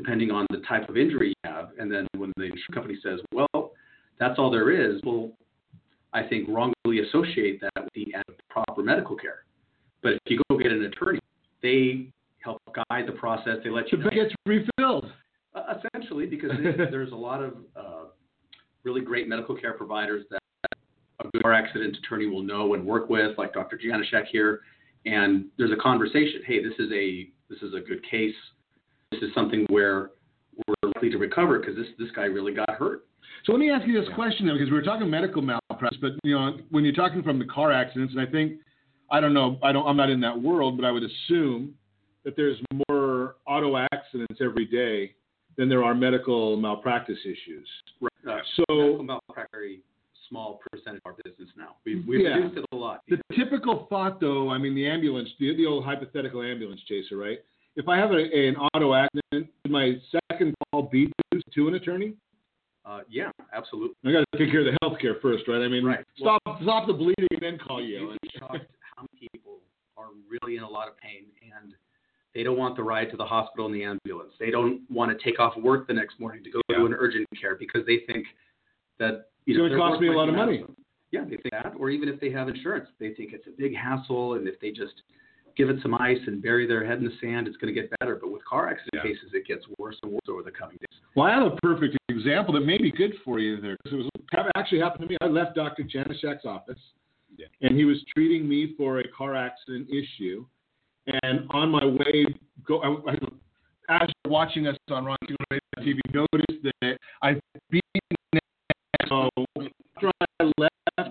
depending on the type of injury you have. And then when the insurance company says, well, that's all there is, well, I think wrongly associate that with the end of proper medical care. But if you go get an attorney, they help guide the process. They let you know. The bed gets refilled. Essentially, because there's a lot of really great medical care providers that a good car accident attorney will know and work with, like Dr. Janashek here. And there's a conversation. Hey, this is a good case. This is something where we're likely to recover because this guy really got hurt. So let me ask you this question, because we were talking medical malpractice, but when you're talking from the car accidents, and I think, I'm not in that world, but I would assume that there's more auto accidents every day than there are medical malpractice issues. Right. Medical malpractice is a very small percentage of our business now. We've reduced it a lot. The typical thought, though, the ambulance, the old hypothetical ambulance chaser, right? If I have an auto accident, would my second call be to an attorney? Yeah, absolutely. I got to take care of the health care first, right? Right. Stop the bleeding and then call you. You'd be shocked how many people are really in a lot of pain and they don't want the ride to the hospital in the ambulance. They don't want to take off work the next morning to go to an urgent care because they think that it's going to cost me a lot of money. Yeah, they think that. Or even if they have insurance, they think it's a big hassle, and if they just give it some ice and bury their head in the sand, it's going to get better. But with car accident cases, it gets worse and worse over the coming days. Well, I have a perfect example that may be good for you there. Because it actually happened to me. I left Dr. Janashek's office, and he was treating me for a car accident issue. And on my way, as you're watching us on Ron Siegel Radio TV, noticed that I've been so after I left,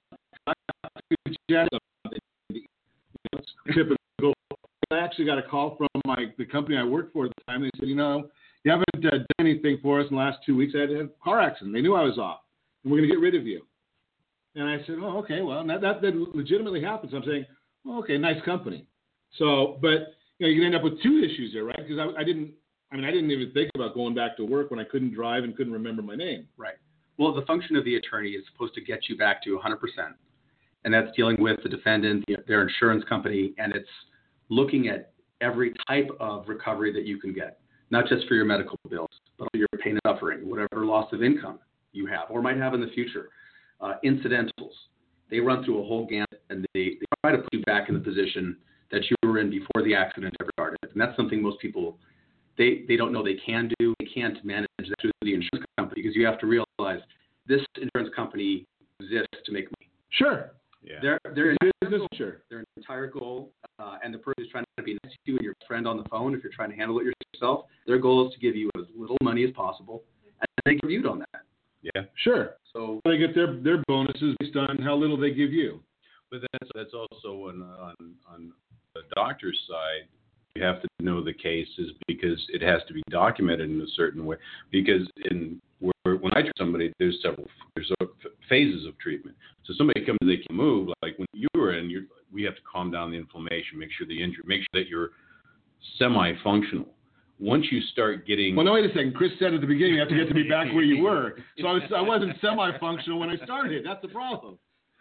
I actually got a call from the company I worked for at the time. They said, you haven't done anything for us in the last 2 weeks. I had a car accident. They knew I was off, and we're going to get rid of you. And I said, oh, okay, well, that legitimately happens. I'm saying, well, okay, nice company. So, but you can end up with two issues there, right? Because I didn't even think about going back to work when I couldn't drive and couldn't remember my name. Right. Well, the function of the attorney is supposed to get you back to 100%, and that's dealing with the defendant, their insurance company, and it's looking at every type of recovery that you can get, not just for your medical bills, but your pain and suffering, whatever loss of income you have or might have in the future, incidentals. They run through a whole gamut, and they try to put you back in the position that you were in before the accident ever started. And that's something most people, they don't know they can do. They can't manage that through the insurance company because you have to realize this insurance company exists to make money. Sure. Yeah. Their entire goal, and the person who's trying to be nice to you and your friend on the phone, if you're trying to handle it yourself, their goal is to give you as little money as possible, and they get reviewed on that. Yeah. Sure. So they get their bonuses based on how little they give you. But that's also on the doctor's side. You have to know the cases because it has to be documented in a certain way. Because when I treat somebody, there's phases of treatment. So somebody comes, they can move. Like when you were in, we have to calm down the inflammation, make sure that you're semi-functional. Once you start getting... Well, no, wait a second. Chris said at the beginning you have to get to be back where you were. So I wasn't semi-functional when I started. That's the problem.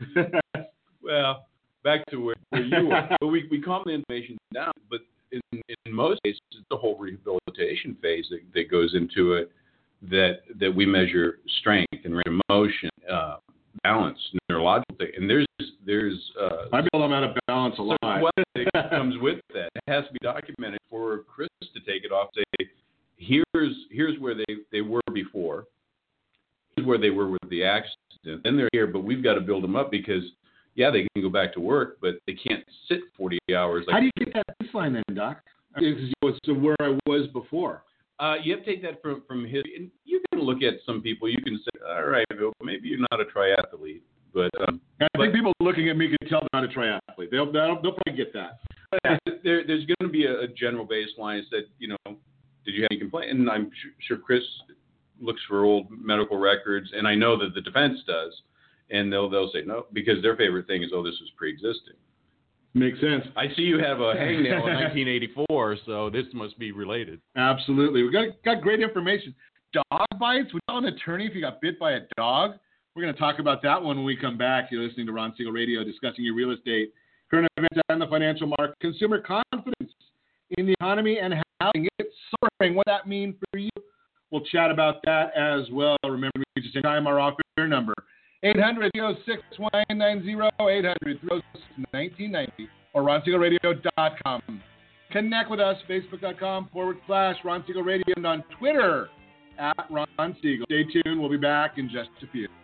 Well, back to where you were. But we calm the inflammation down. But in most cases, it's the whole rehabilitation phase that goes into it that we measure strength and range of motion, balance, neurological thing. And there's I feel I'm out of balance a lot. That comes with that. It has to be documented for Chris to take it off. Say, here's where they were before. Here's where they were with the accident. Then they're here, but we've got to build them up because, yeah, they can go back to work, but they can't sit 40 hours. How do you get that baseline then, Doc? So where I was before. You have to take that from his. And you can look at some people. You can say, all right, Bill, maybe you're not a triathlete, but I think people looking at me can tell they're not a triathlete. They'll probably get that. There's going to be a general baseline that did you have any complaint? And I'm sure Chris looks for old medical records, and I know that the defense does, and they'll say no because their favorite thing is, oh, this was pre-existing. Makes sense. I see you have a hangnail in 1984, so this must be related. Absolutely. We got great information. Dog bites? Would you tell an attorney if you got bit by a dog? We're going to talk about that when we come back. You're listening to Ron Siegel Radio, discussing your real estate, current events, and the financial market, consumer confidence in the economy, and housing. It's soaring. What does that mean for you? We'll chat about that as well. Remember, we just time our off-air number, 800-306-1990, 800-306-1990, or RonSiegelRadio.com. Connect with us, Facebook.com/Ron Siegel Radio, and on Twitter @Ron Siegel. Stay tuned. We'll be back in just a few.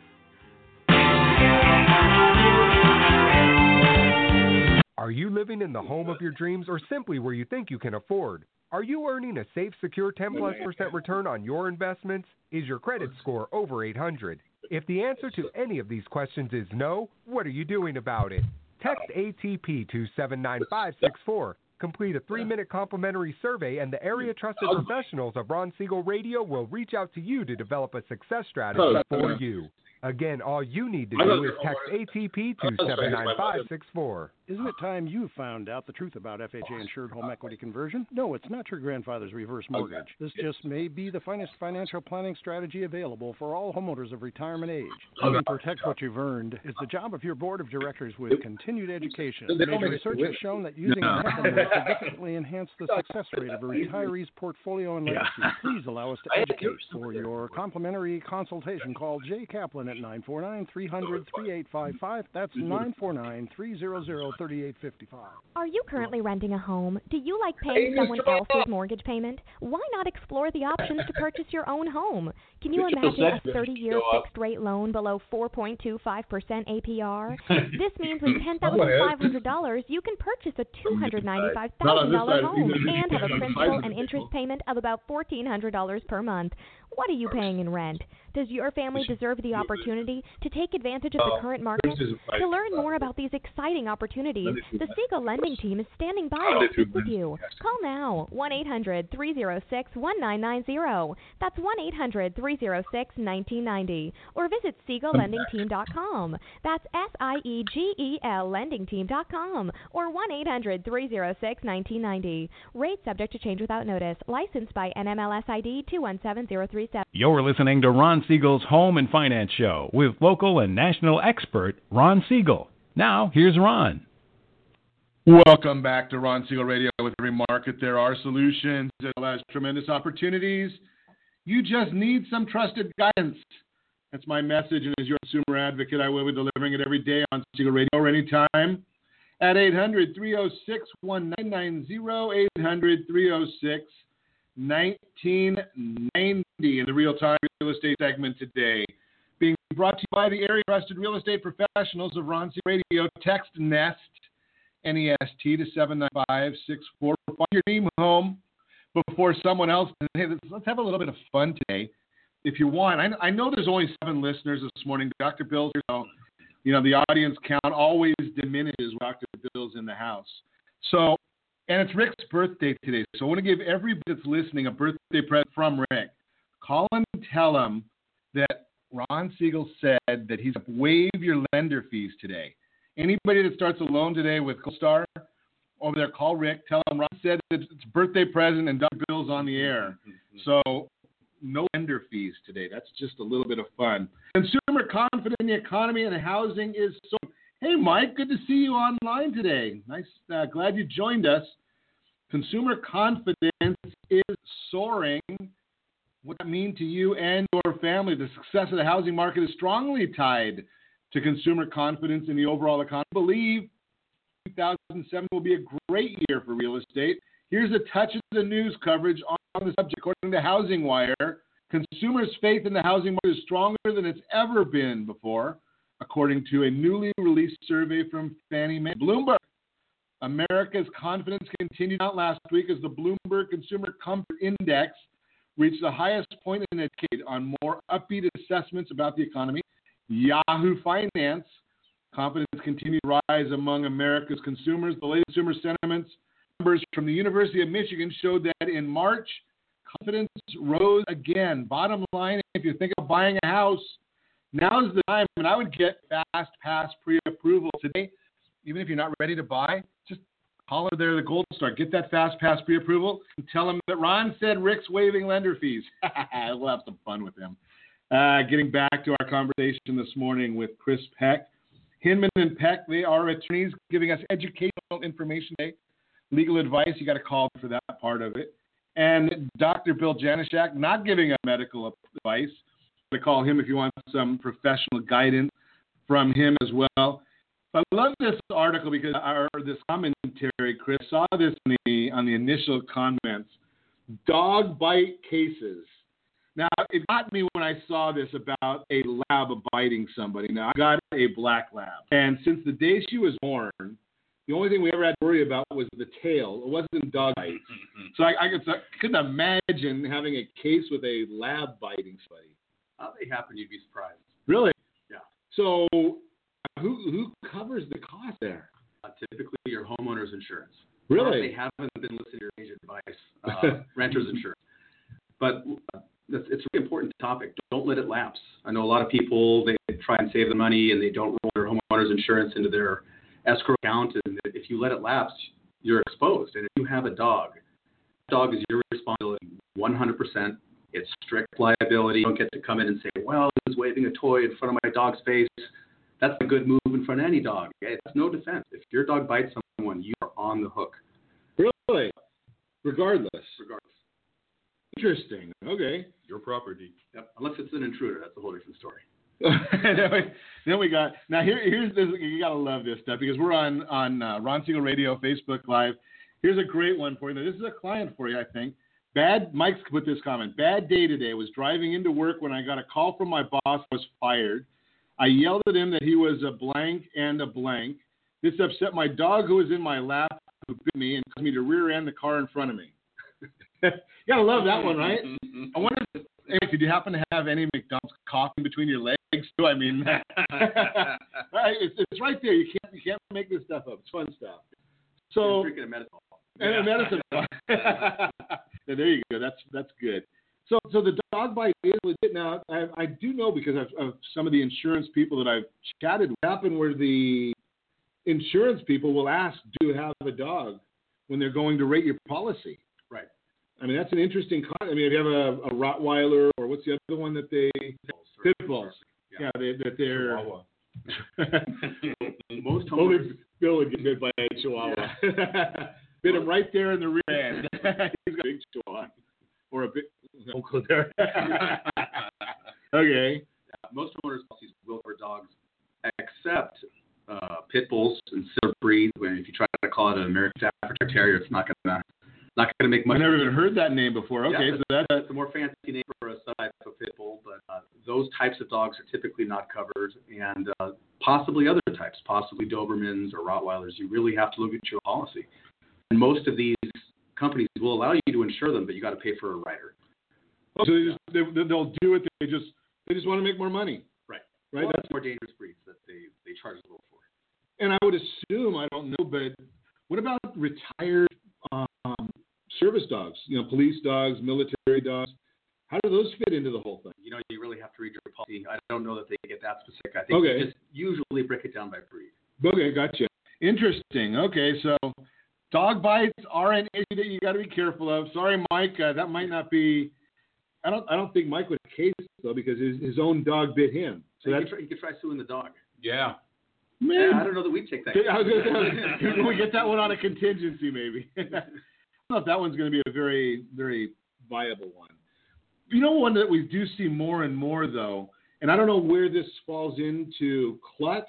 Are you living in the home of your dreams or simply where you think you can afford? Are you earning a safe, secure 10+% return on your investments? Is your credit score over 800? If the answer to any of these questions is no, what are you doing about it? Text ATP to 79564. Complete a 3-minute complimentary survey, and the area trusted professionals of Ron Siegel Radio will reach out to you to develop a success strategy for you. Again, all you need to do is text ATP to 79564. Isn't it time you found out the truth about FHA insured home equity conversion? No, it's not your grandfather's reverse mortgage. This just may be the finest financial planning strategy available for all homeowners of retirement age. Helping protect what you've earned is the job of your board of directors with continued education. Major research has shown that using an will significantly enhance the success rate of a retiree's portfolio and legacy. Please allow us to educate. For your complimentary consultation, call Jay Kaplan at 949-300-3855. That's 949-300-3855. Are you currently renting a home? Do you like paying someone else's mortgage payment? Why not explore the options to purchase your own home? Can you imagine a 30-year fixed-rate loan below 4.25% APR? This means with $10,500, you can purchase a $295,000 home and have a principal and interest payment of about $1,400 per month. What are you paying in rent? Does your family deserve the opportunity to take advantage of the current market? To learn more about these exciting opportunities, the Siegel Lending Team is standing by to speak with you. Call now, 1-800-306-1990. That's 1-800-306-1990. Or visit SiegelLendingTeam.com. That's SIEGEL LendingTeam.com. Or 1-800-306-1990. Rates subject to change without notice. Licensed by NMLS ID 217037. You're listening to Ron Siegel's Home and Finance Show with local and national expert Ron Siegel. Now, here's Ron. Welcome back to Ron Siegel Radio. With every market, there are solutions as well as tremendous opportunities. You just need some trusted guidance. That's my message, and as your consumer advocate, I will be delivering it every day on Siegel Radio or anytime at 800-306-1990, 800-306-1990 in the real-time real estate segment today. Being brought to you by the area trusted real estate professionals of Ron Siegel Radio. Text NEST, N-E-S-T, to 79564. Find your dream home before someone else. Hey, let's have a little bit of fun today. If you want, I know there's only 7 listeners this morning. Dr. Bill's, the audience count always diminishes with Dr. Bill's in the house. So, and it's Rick's birthday today. So I want to give everybody that's listening a birthday present from Rick. Call him and tell him that Ron Siegel said that he's going to waive your lender fees today. Anybody that starts a loan today with CoStar over there, call Rick. Tell him Ron said it's a birthday present and Dr. Bill's on the air. So no lender fees today. That's just a little bit of fun. Consumer confidence in the economy and housing is so. Hey, Mike, good to see you online today. Nice. Glad you joined us. Consumer confidence is soaring. What does that mean to you and your family? The success of the housing market is strongly tied to consumer confidence in the overall economy. I believe 2007 will be a great year for real estate. Here's a touch of the news coverage on the subject. According to Housing Wire, consumers' faith in the housing market is stronger than it's ever been before, according to a newly released survey from Fannie Mae. Bloomberg. America's confidence continued out last week as the Bloomberg Consumer Comfort Index reached the highest point in a decade on more upbeat assessments about the economy. Yahoo Finance. Confidence continued to rise among America's consumers. The latest consumer sentiments numbers from the University of Michigan showed that in March, confidence rose again. Bottom line, if you think of buying a house, now is the time, and I would get fast pass pre-approval today. Even if you're not ready to buy, just call her there, the Gold Star. Get that fast pass pre-approval and tell them that Ron said Rick's waiving lender fees. We'll have some fun with him. Getting back to our conversation this morning with Chris Peck. Hinman and Peck, they are attorneys giving us educational information today legal advice, you got to call for that part of it. And Dr. Bill Janishak, not giving a medical advice. To call him if you want some professional guidance from him as well. But I love this article because, or this commentary, Chris, saw this on the initial comments. Dog bite cases. Now, it got me when I saw this about a lab biting somebody. Now, I got a black lab. And since the day she was born, the only thing we ever had to worry about was the tail. It wasn't dog bites. So I couldn't imagine having a case with a lab biting somebody. How they happen, you'd be surprised. Really? Yeah. So who covers the cost there? Typically your homeowner's insurance. Really? Or if they haven't been listening to your agent advice, renter's insurance. But it's a really important topic. Don't let it lapse. I know a lot of people, they try and save the money and they don't roll their homeowner's insurance into their escrow account. And if you let it lapse, you're exposed. And if you have a dog, the dog is your responsibility 100%. It's strict liability. You don't get to come in and say, well, he was waving a toy in front of my dog's face. That's a good move in front of any dog. It's no defense. If your dog bites someone, you are on the hook. Really? Regardless? Regardless. Interesting. Okay. Your property. Yep. Unless it's an intruder. That's a whole different story. Then we got, now here's this, you got to love this stuff because we're on Ron Siegel Radio, Facebook Live. Here's a great one for you. Now, this is a client for you, I think. Mike's put this comment. Bad day today. Was driving into work when I got a call from my boss. I was fired. I yelled at him that he was a blank and a blank. This upset my dog who was in my lap, who bit me and caused me to rear end the car in front of me. You gotta love that one, right? I wonder, did you happen to have any McDonald's coffee between your legs too? I mean, it's right there. You can't make this stuff up. It's fun stuff. So drinking a medicine ball. And a medicine ball. Yeah, there you go. That's good. So the dog bite is legit. Now, I do know because of some of the insurance people that I've chatted with, happen where the insurance people will ask, do you have a dog when they're going to rate your policy? Right. I mean, that's an interesting I mean, if you have a Rottweiler or what's the other one that they... Pit bulls. Yeah, that they're... Chihuahua. Most homeowners... Only Bill would get bit by a Chihuahua. Yeah. Bit him right there in the rear end. He's got a big Chihuahua. Or a big... Uncle there. Okay. Most homeowners' policies will cover dogs, except pit bulls and similar breeds. If you try to call it an American Staffordshire Terrier, it's not gonna make much. I've never even heard that name before. Okay, yeah, so that's a more fancy name for a type of pit bull, but those types of dogs are typically not covered, and possibly other types, possibly Dobermans or Rottweilers. You really have to look at your policy. And most of these companies will allow you to insure them, but you got to pay for a rider. Oh, so they'll do it. They just want to make more money. Right. Well, that's more dangerous breeds that they charge a little for. And I would assume, I don't know, but what about retired service dogs? Police dogs, military dogs. How do those fit into the whole thing? You really have to read your policy. I don't know that they get that specific. I think they just usually break it down by breed. Okay, gotcha. Interesting. Okay, so dog bites are an issue that you got to be careful of. Sorry, Mike, that might not be. I don't think Mike would case though because his own dog bit him. So you could try suing the dog. Yeah. Man, yeah, I don't know that we'd take that. I was going to say, can we get that one on a contingency maybe? I don't know if that one's going to be a very, very viable one. One that we do see more and more though, and I don't know where this falls into clutch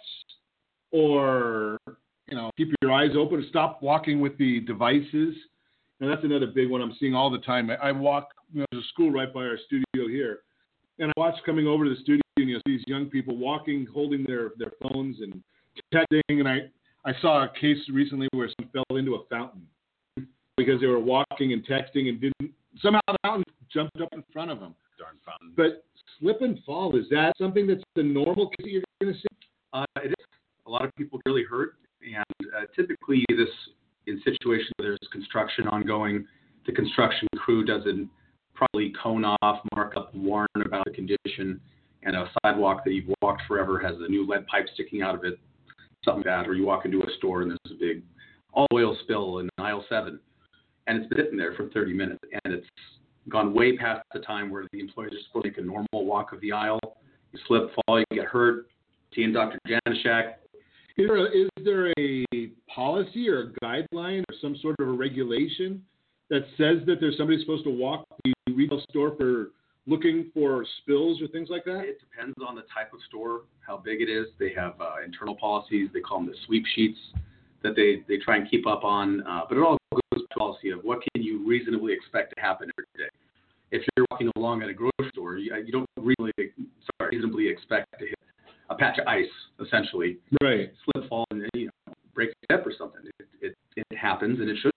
or keep your eyes open, stop walking with the devices. And that's another big one I'm seeing all the time. I walk, there's a school right by our studio here, and I watch coming over to the studio, and see these young people walking, holding their phones and texting. And I saw a case recently where someone fell into a fountain because they were walking and texting and somehow the fountain jumped up in front of them. Darn fountain. But slip and fall, is that something that's the normal case that you're going to see? It is. A lot of people get really hurt. And typically in situations where there's construction ongoing, the construction crew doesn't probably cone off, mark up, warn about the condition, and a sidewalk that you've walked forever has a new lead pipe sticking out of it, something like that, or you walk into a store and there's a big oil spill in aisle 7, and it's been sitting there for 30 minutes, and it's gone way past the time where the employees are supposed to make a normal walk of the aisle. You slip, fall, you get hurt. Seeing Dr. Janishak. Is there a policy or a guideline or some sort of a regulation that says that there's somebody supposed to walk the retail store for looking for spills or things like that? It depends on the type of store, how big it is. They have internal policies. They call them the sweep sheets that they try and keep up on. But it all goes to policy of what can you reasonably expect to happen every day. If you're walking along at a grocery store, you don't reasonably expect to hit a patch of ice, essentially. Right. Slip, fall, and break a step or something. It happens, and it should.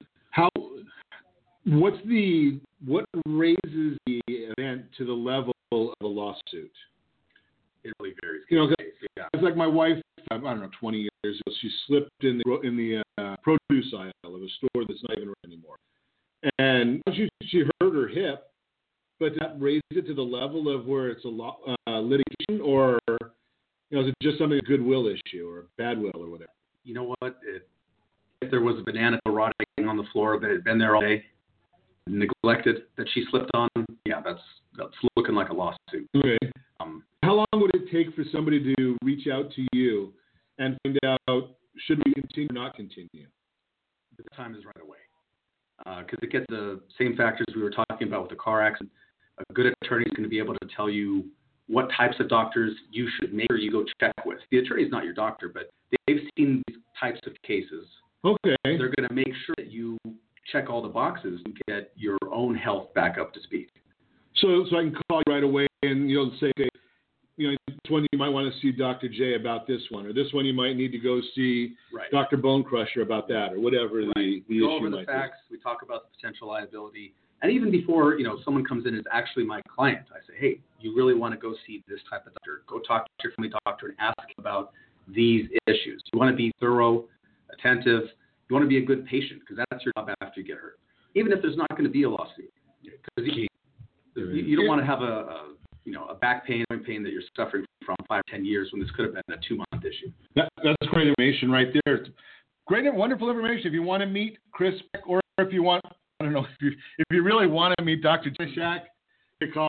What raises the event to the level of a lawsuit? It really varies. It's like my wife, I don't know, 20 years ago, she slipped in the produce aisle of a store that's not even running anymore. And she hurt her hip, but that raised it to the level of where it's a litigation, or is it just something, a goodwill issue or bad will or whatever? You know what? If there was a banana rotting on the floor that had been there all day, neglected, that she slipped on, that's looking like a lawsuit. Okay. How long would it take for somebody to reach out to you and find out, should we continue or not continue? The time is right away. Because it gets the same factors we were talking about with the car accident. A good attorney is going to be able to tell you what types of doctors you should make sure you go check with. The attorney is not your doctor, but they've seen these types of cases. Okay. They're going to make sure that you check all the boxes and get your own health back up to speed. So I can call you right away and say, this one you might want to see Dr. J about this one, or this one you might need to go see Dr. Bone Crusher about that, or whatever the issue go over the might facts. We talk about the potential liability, and even before someone comes in and is actually my client, I say, hey, you really want to go see this type of doctor? Go talk to your family doctor and ask about these issues. You want to be thorough, attentive. You want to be a good patient, because that's your job after you get hurt. Even if there's not going to be a lawsuit, because you don't want to have a back pain, joint pain that you're suffering from 5 or 10 years when this could have been a 2-month issue. That's great information right there. Great and wonderful information. If you want to meet Chris Peck, or if you want, if you really want to meet Dr. Jashak, you call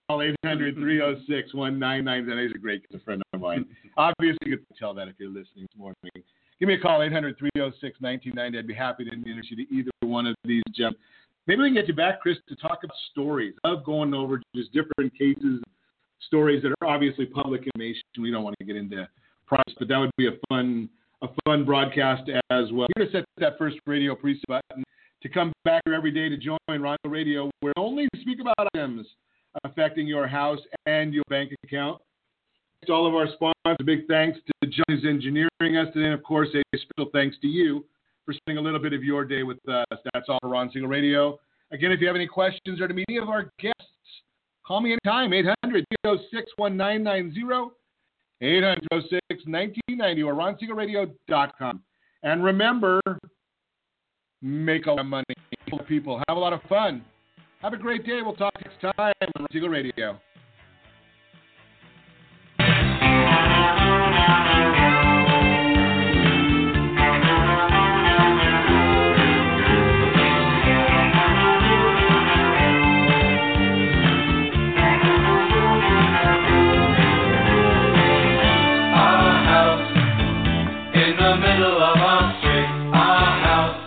800-306-1990. He's a great friend of mine. Obviously, you can tell that if you're listening this morning. Give me a call, 800-306-1990. I'd be happy to introduce you to either one of these gentlemen. Maybe we can get you back, Chris, to talk about stories. I love going over just different cases, stories that are obviously public information. We don't want to get into price, but that would be a fun broadcast as well. We're going to set that first radio preset button to come back here every day to join Ron Radio, where only speak about items affecting your house and your bank account. To all of our sponsors, a big thanks to John who's engineering us today, and of course a special thanks to you for spending a little bit of your day with us. That's all for Ron Siegel Radio. Again, if you have any questions or to meet any of our guests, call me anytime, 800-306-1990, 800-306-1990, or RonSiegelRadio.com. And remember, make a lot of money. People, have a lot of fun. Have a great day. We'll talk next time on Ron Siegel Radio.